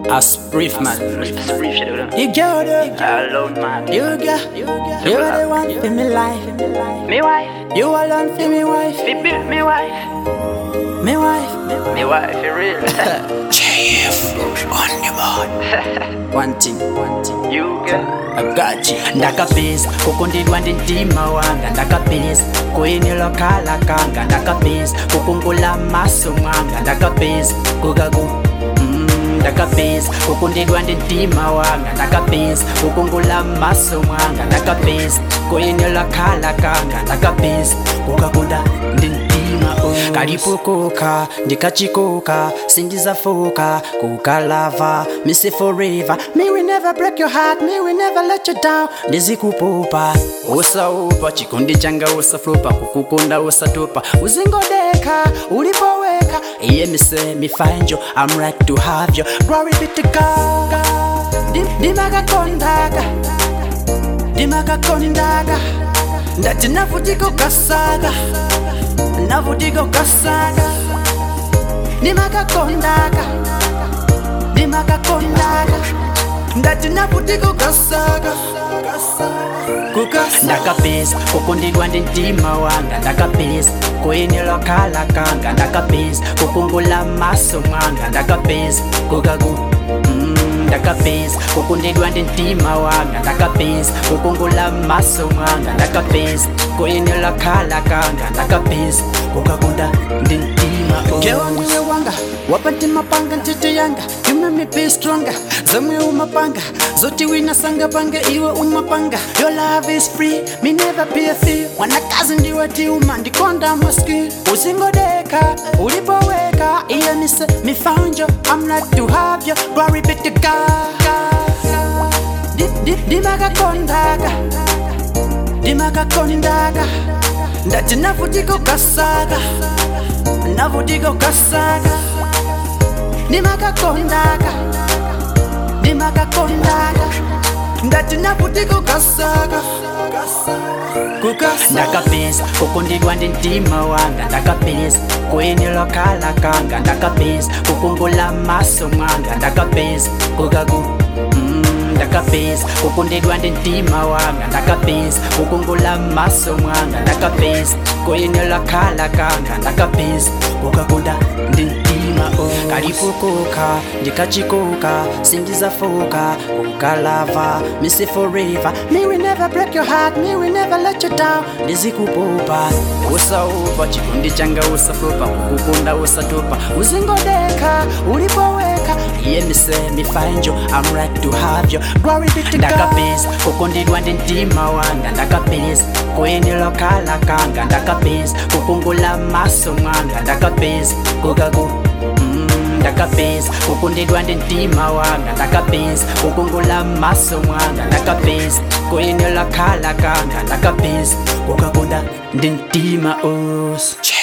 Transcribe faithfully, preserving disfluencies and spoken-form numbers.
As brief man. You got it. Hello, man. You got. You are the one for me life. Me wife. You alone for me wife. Me built me wife. Me wife. Me wife, for real. J F on the board. One thing, one thing. You girl. I got you. Ndakapeza kukundidwa ndi mtima wanga ndakapeza kuinilo kala kanga ndakapeza kukungula maso mwanga ndakapeza kugagu ndakapeza kukundidwa ndi mtima wanga ndakapeza kukungula maso mwanga ndakapeza kuinilo kala kanga ndakapeza kukagunda ndi mtima oh. Kalipukuka ndikachikuka sindizafuka kukalava missy forever me we never break your heart me we never let you down ndizikupupa usaupa chikundi changa usaflupa kukukunda usatupa uzingodeka ulipoweka iye mise mifanjo I'm right to have you glory be to God dimakakondaga dimakakondaga ndati navutiko kasaga navutiko kasaga dimakakondaga dimakakondaga ndati navutiko kasaga ndakapeza kukundidwa ndi mtima wanga ndakapeza kuinilo kala kanga ndakapeza kukungula maso mwanga ndakapeza kugagu ndakapeza kukundidwa ndi mtima wanga ndakapeza kukungula maso mwanga ndakapeza kuinilo kala kanga ndakapeza kukagunda ndi mtima Kewa mwe wanga wapati mapanga ntete yanga you make me be stronger zamwe umapanga zoti wina sanga panga iwe umapanga your love is free me never be a thief wana kazi ndiwe tiuma ndikonda maski uzingodeka ulipoweka iye mise mifanjo I'm like to have you glory be to God dimakakondaga dimakakondaga ndati navutiko kasaga navutiko kasaga dimakakondaga dimakakondaga ndati navutiko kasaga ndakapeza kukundidwa ndi mtima wanga ndakapeza kuinilo kala kanga ndakapeza kukungula maso mwanga ndakapeza kugagu ndakapeza kukundidwa ndi mtima wanga ndakapeza kukungula maso mwanga ndakapeza kuinilo kala kanga ndakapeza kukagunda ndi mtima oh. Kalipukuka ndikachikuka sindizafuka kukalava missy forever me we never break your heart me we never let you down ndizikupupa usaupa chikundi changa usaflupa kukukunda usatupa uzingodeka ulipoweka iye mise mifanjo I'm right to have you glory be to God ndakapeza kukundidwa ndi mtima wanga ndakapeza kuinilo kala kanga ndakapeza kukungula maso mwanga ndakapeza kugagu ndakapeza kukundidwa ndi mtima wanga ndakapeza kukungula maso mwanga ndakapeza kuinilo kala kanga ndakapeza kukagunda ndi mtima os